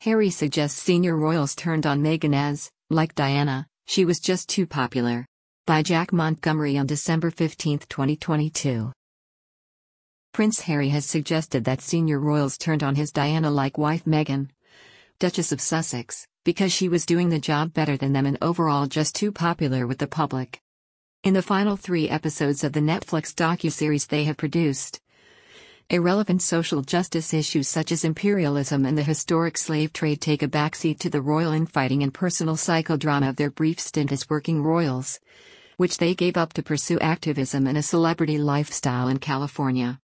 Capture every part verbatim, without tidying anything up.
Harry suggests senior royals turned on Meghan as, like Diana, she was just too popular. By Jack Montgomery on December fifteenth, twenty twenty-two. Prince Harry has suggested that senior royals turned on his Diana-like wife Meghan, Duchess of Sussex, because she was doing the job better than them and overall just too popular with the public. In the final three episodes of the Netflix docuseries they have produced, irrelevant social justice issues such as imperialism and the historic slave trade take a backseat to the royal infighting and personal psychodrama of their brief stint as working royals, which they gave up to pursue activism and a celebrity lifestyle in California.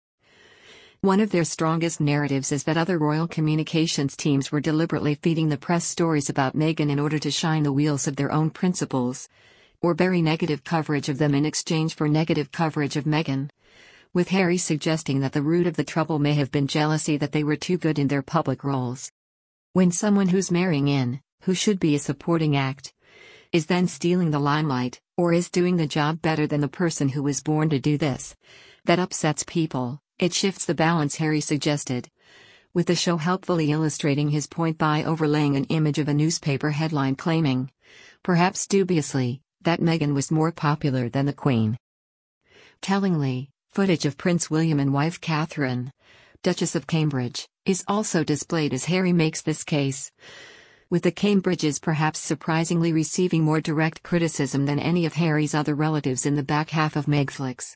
One of their strongest narratives is that other royal communications teams were deliberately feeding the press stories about Meghan in order to shine the wheels of their own principles, or bury negative coverage of them in exchange for negative coverage of Meghan, with Harry suggesting that the root of the trouble may have been jealousy that they were too good in their public roles. When someone who's marrying in, who should be a supporting act, is then stealing the limelight, or is doing the job better than the person who was born to do this, that upsets people. It shifts the balance, Harry suggested, with the show helpfully illustrating his point by overlaying an image of a newspaper headline claiming, perhaps dubiously, that Meghan was more popular than the Queen. Tellingly, footage of Prince William and wife Catherine, Duchess of Cambridge, is also displayed as Harry makes this case, with the Cambridges perhaps surprisingly receiving more direct criticism than any of Harry's other relatives in the back half of Megflix.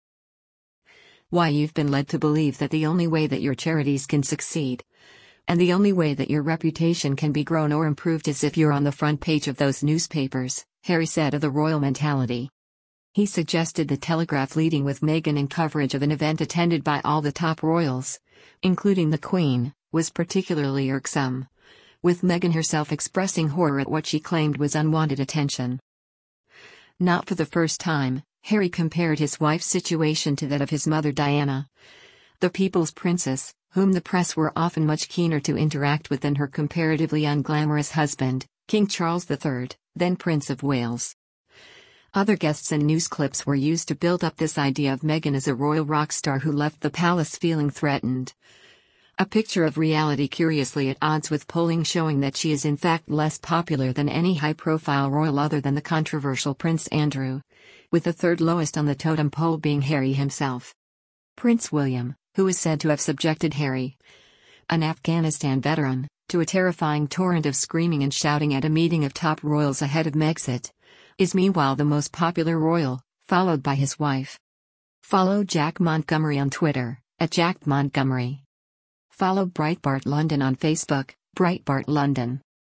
Why you've been led to believe that the only way that your charities can succeed, and the only way that your reputation can be grown or improved is if you're on the front page of those newspapers, Harry said of the royal mentality. He suggested the Telegraph leading with Meghan in coverage of an event attended by all the top royals, including the Queen, was particularly irksome, with Meghan herself expressing horror at what she claimed was unwanted attention. Not for the first time, Harry compared his wife's situation to that of his mother Diana, the people's princess, whom the press were often much keener to interact with than her comparatively unglamorous husband, King Charles the Third, then Prince of Wales. Other guests and news clips were used to build up this idea of Meghan as a royal rock star who left the palace feeling threatened. A picture of reality curiously at odds with polling showing that she is in fact less popular than any high-profile royal other than the controversial Prince Andrew, with the third lowest on the totem pole being Harry himself. Prince William, who is said to have subjected Harry, an Afghanistan veteran, to a terrifying torrent of screaming and shouting at a meeting of top royals ahead of Megxit, is meanwhile the most popular royal, followed by his wife. Follow Jack Montgomery on Twitter, at Jack Montgomery. Follow Breitbart London on Facebook, Breitbart London.